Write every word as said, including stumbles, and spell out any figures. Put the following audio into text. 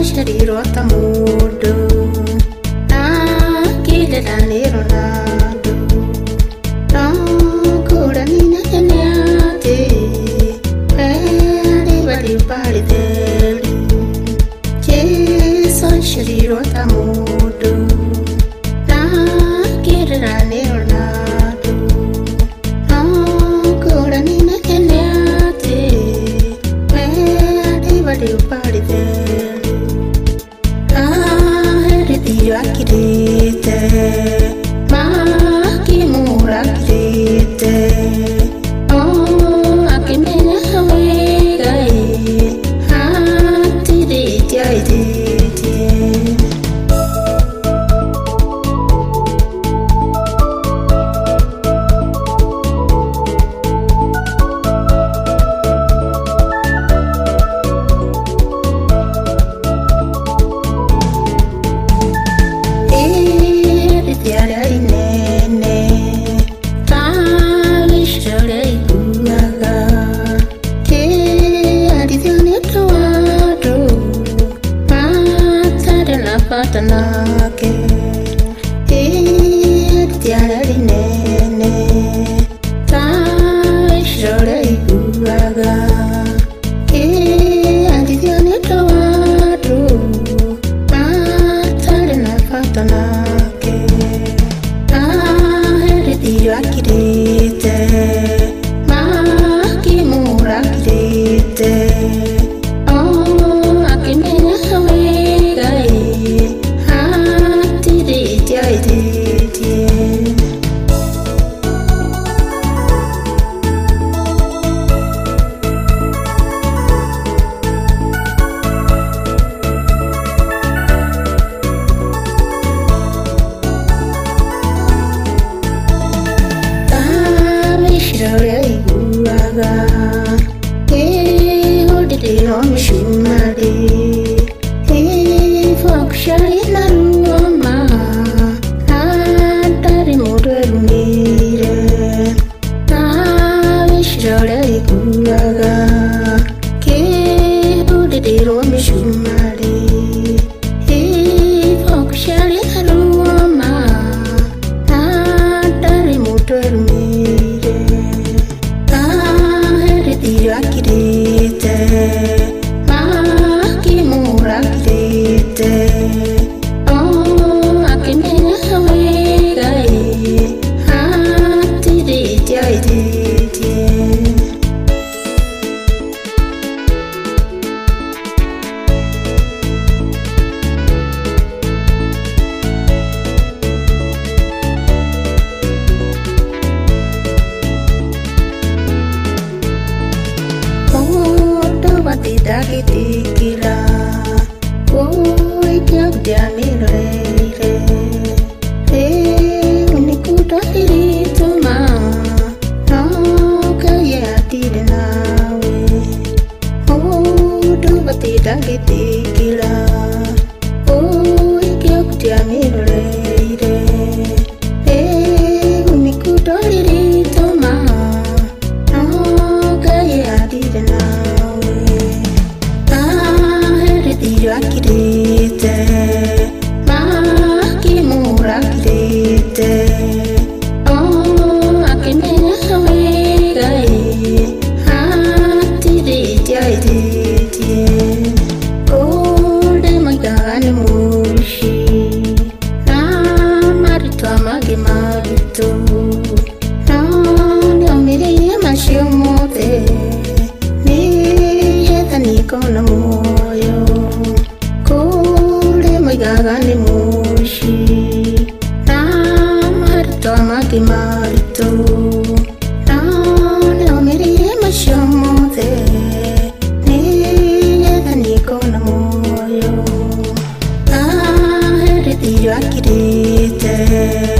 shariro tamudo na kile danero nado na kura nina kenyate peri bari bari deli Jesu shariro tamudo na kile danero nado na kura nina kenyate peri bari bari deli Akirite, maki mura akirite, oh akimenya hawegai, hatirite airite. Patanake, eh, tiada di nene, tai shorei buaga, eh, adi tiada tawadu, patanana patanake, ah, eri tiada kirite, maki mura kirite, oh, akimenya hawegai. Tidak dikira, oi kau dia nilai, eh uniku dah diri cuma, no kaya tidak nawe, oh dua tidak dikira, oi kau dia nilai, eh uniku dah diri cuma, no kaya tidak nawe. Akirite, maki mura akirite, oh akimenya hawegai, hatirite airite, kode magane mushi, na marito amage marito, na nyamire mashomote, ni yetani kona moyo. Gagane mushi, na marito amage marito, na nyamire mashomote, ni yedani kona moyo, ah eri tiyo akirite.